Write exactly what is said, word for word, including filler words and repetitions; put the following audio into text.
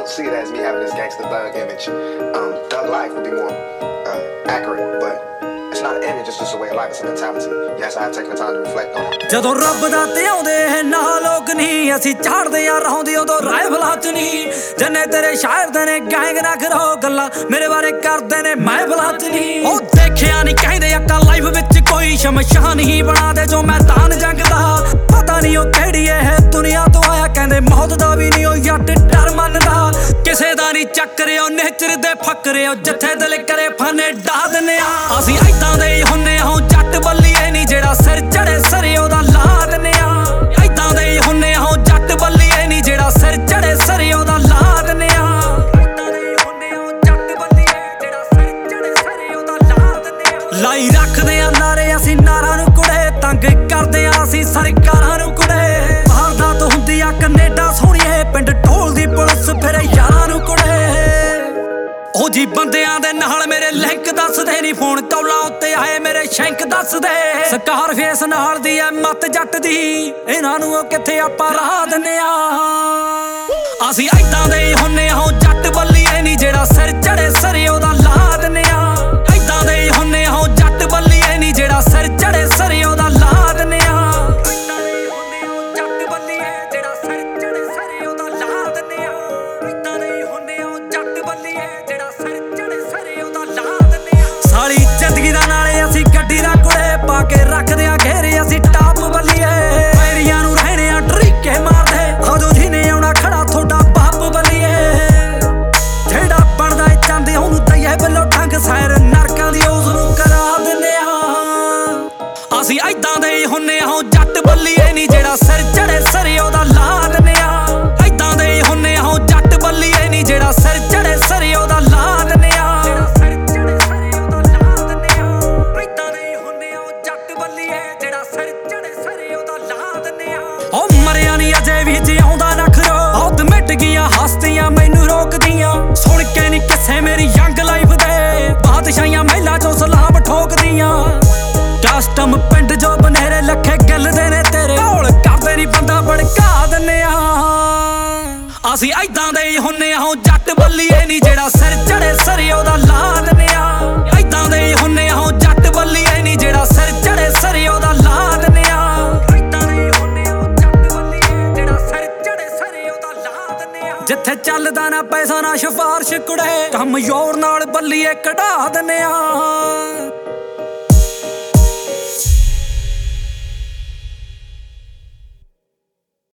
don't see it as me having this gangster thug image. Um, thug life would be more uh, accurate, but it's not an image, it's just a way of life, it's a mentality. Yes, I have taken the time to reflect on it. ਜਦੋਂ ਰੱਬ ਦਾ ਤੇ ਆਉਂਦੇ ਹੈ ਨਾ ਲੋਕ ਨਹੀਂ ਅਸੀਂ ਝਾੜਦੇ ਆ ਰਹਾਉਂਦੇ ਉਦੋਂ ਰਾਈਫਲਾਂ ਚ ਨਹੀਂ ਜੰਨੇ ਤੇਰੇ ਸ਼ਾਇਰ ਦੇ ਨੇ ਗੈਂਗ ਨਾ ਕਰੋ ਗੱਲਾਂ ਮੇਰੇ ਬਾਰੇ ਕਰਦੇ ਨੇ ਮੈਂ ਬਲਾਂ ਚ ਨਹੀਂ ਉਹ ਦੇਖਿਆ ਨਹੀਂ ਕਹਿੰਦੇ ਅੱਕਾ ਲਾਈਫ ਵਿੱਚ ਕੋਈ ਸ਼ਮਸ਼ਾਨ ਹੀ ਬਣਾ ਦੇ ਜੋ ਮੈਦਾਨ ਜੰਗ ਦਾ ਪਤਾ ਨਹੀਂ ਉਹ ਕਿਹੜੀ ਹੈ ਦੁਨੀਆ ਤੋਂ ਆਇਆ ਕਹਿੰਦੇ ਮੌਤ ਦਾ ਵੀ ਨਹੀਂ ਉਹ ਜੱਟ ਡਰ ਮੰਨਦਾ ਕਿਸੇ ਦਾ ਨਹੀਂ ਚੱਕਰਿਓ ਨੇਚਰ ਦੇ ਫੱਕਰਿਓ ਜਿੱਥੇ ਦਿਲ ਕਰੇ ਫਾਨੇ ਡਾ ਦਿੰਨੇ ਆ ਅਸੀਂ ਏਦਾਂ ਦੇ ਹੀ ਹੁੰਨੇ ਆ ਜੱਟ ਬੱਲੀਏ ਨਹੀਂ ਜਿਹੜਾ ਸਿਰ ਚੜੇ ਸਰੇ ਉਹਦਾ ਲਾ ਦਿੰਨੇ ਆ ਏਦਾਂ ਦੇ ਹੀ ਹੁੰਨੇ ਆ ਜੱਟ ਬੱਲੀਏ ਨਹੀਂ ਜਿਹੜਾ ਸਿਰ ਚੜੇ ਸਰੇ ਉਹਦਾ ਲਾ ਦਿੰਨੇ ਆ ਏਦਾਂ ਦੇ ਹੀ ਹੁੰਨੇ ਆ ਜੱਟ ਬੱਲੀਏ ਜਿਹੜਾ ਸਿਰ ਚੜੇ ਸਰੇ ਉਹਦਾ ਲਾ ਦਿੰਨੇ ਆ ਲਾਈ ਰੱਖਦੇ ਆ ਨਾਰੇ ਅਸੀਂ ਨਾਰਾਂ ਨੂੰ ਕੁੜੇ ਤੰਗ ਕਰਦੇ ਆ ਅਸੀਂ ਸਰਕਾਰਾਂ ਨੂੰ ਕੁੜੇ ਵਾਰਦਾਤ ਹੁੰਦੀ ਆ ਕੈਨੇਡਾ ਸੋਹਣੀਏ ਪਿੰਡ ਢੋਲ ਦੀ ਪੁਲਿਸ ਫਿਰ ਯਾਰਾਂ ਨੂੰ ਕੁੜੇ ਉਹ ਜੀ ਬੰਦਿਆਂ ਦੇ ਨਾਲ ਮੇਰੇ ਲਿੰਕ ਦੱਸਦੇ ਨਹੀਂ ਫੋਨ ਕੌਲਾਂ ਉੱਤੇ ਆਏ ਮੇਰੇ ਸ਼ੈਂਕ ਦੱਸਦੇ ਸਕਾਰ ਫੇਸ ਨਾਲ ਦੀ ਐ ਮੱਤ ਜੱਟ ਦੀ ਇਹਨਾਂ ਨੂੰ ਉਹ ਕਿੱਥੇ ਆਪਾਂ ਰਾਹ ਦਿੰਨੇ ਆ ਅਸੀਂ ਏਦਾਂ ਦੇ ਹੀ ਹੁੰਨੇ ਆ ਜੱਟ ਬੱਲੀਏ ਨਹੀਂ ਜਿਹੜਾ ਸਿਰ ਚੜੇ ਸਰੇ ਉਹਦਾ ਲਾ ਦਿੰਨੇ ਆ ਏਦਾਂ ਦੇ ਹੀ ਹੁੰਨੇ ਆ ਜੱਟ ਬੱਲੀਏ ਨਹੀਂ ਜਿਹੜਾ ਸਿਰ ਚੜੇ ਸਰੇ ਉਹਦਾ ਲਾ ਦਿੰਨੇ ਆ ਏਦਾਂ ਦੇ ਹੀ ਹੁੰਨੇ ਆ ਜੱਟ ਬੱਲੀਏ ਜਿਹੜਾ ਸਿਰ ਚੜੇ ਸਰੇ ਉਹਦਾ ਲਾ ਦਿੰਨੇ ਆ ਏਦਾਂ ਦੇ ਹੀ ਹੁੰਨੇ ਆ ਜੱਟ ਬੱਲੀਏ ਸਾਲੀ ਜ਼ਿੰਦਗੀ ਦਾ ਨਾਲੇ ਅਸੀਂ ਗੱਡੀ ਦਾ ਕੁੜੇ ਪਾ ਕੇ ਰੱਖਦੇ ਆ ਘੇਰੇ ਅਸੀਂ ਟਾਪ ਬੱਲੀਏ ਪੈਰੀਆਂ ਨੂੰ ਰਹਿਣੇ ਆ ਟਰੀਕੇ ਮਾਰਦੇ ਉਦੋਂ ਜਿਹਨੇ ਆਉਣਾ ਖੜਾ ਤੁਹਾਡਾ ਬਾਪ ਬੱਲੀਏ ਜਿਹੜਾ ਬਣਦਾ ਏ ਚਾਹੁੰਦੇ ਉਹਨੂੰ ਦਈਏ ਵੱਲੋਂ ਠੰਗ ਸੈਰ ਨਰਕਾਂ ਦੀ ਉਸ ਨੂੰ ਕਰਾ ਦਿੰਦੇ ਆ ਅਸੀਂ ਏਦਾਂ ਦੇ ਹੀ ਹੁੰਨੇ ਆ ਜੱਟ ਬੱਲੀਏ ਨਹੀਂ ਜਿਹੜਾ ਸਿਰ ਚੜੇ ਸਰੇ ਉਹਦਾ ਲਾ ਦਿੰਦੇ ਆ ਏਦਾਂ ਦੇ ਹੀ ਹੁੰਨੇ ਆ ਜੱਟ ਬੱਲੀਏ ਨਹੀਂ ਜਿਹੜਾ ਸਿਰ ਚੜੇ ਸਰੇ ਉਹਦਾ ਲਾ ਦਿੰਦੇ ਆ ਉਹ ਮਰਿਆ ਨੀ ਅਜੇ ਵੀ ਜਿਉਂਦਾ ਨਾ ਖਰੋ ਬਹੁਤ ਮਿਟ ਗਈਆਂ ਹਸਤੀਆਂ ਮੈਨੂੰ ਰੋਕਦੀਆਂ ਸੁਣ ਕੇ ਨੀ ਕਿਸੇ ਮੇਰੀ ਯੰਗ ਲਾਈਫ ਦੇ ਬਾਦਸ਼ਾਹੀਆਂ ਮਹਿਲਾਂ ਚੋਂ ਸਲਾਮ ਠੋਕਦੀਆਂ ਕਸਟਮ ਪਿੰਡ ਜੋ ਬਨੇਰੇ ਲੱਖੇ ਗੱਲਦੇ ਨੇ ਤੇਰੇ ਢੋਲ ਕਰਦੇ ਨੀ ਬੰਦਾ ਭੜਕਾ ਦਿੰਨੇ ਆ ਅਸੀਂ ਏਦਾਂ ਦੇ ਹੀ ਹੁੰਨੇ ਆ ਜੱਟ ਬੱਲੀਏ ਨੀ ਜਿਹੜਾ ਸਿਰ ਚੜੇ ਸਰੇ ਉਹਦਾ ਲਾ ਦਿੰਨੇ ਆ ਏਦਾਂ ਦੇ ਹੀ ਹੁੰਨੇ ਆ ਜੱਟ ਬੱਲੀਏ ਨੀ ਜਿਹੜਾ ਸਿਰ ਚੜੇ ਸਰੇ ਉਹਦਾ ਲਾ ਦਿੰਨੇ ਆ ਜਿੱਥੇ ਚੱਲਦਾ ਨਾ ਪੈਸਾ ਨਾ ਸਿਫਾਰਿਸ਼ ਕੁੜੇ ਕੰਮ ਯੋਰ ਨਾਲ ਬੱਲੀਏ ਕਢਾ ਦਿੰਨੇ ਆ।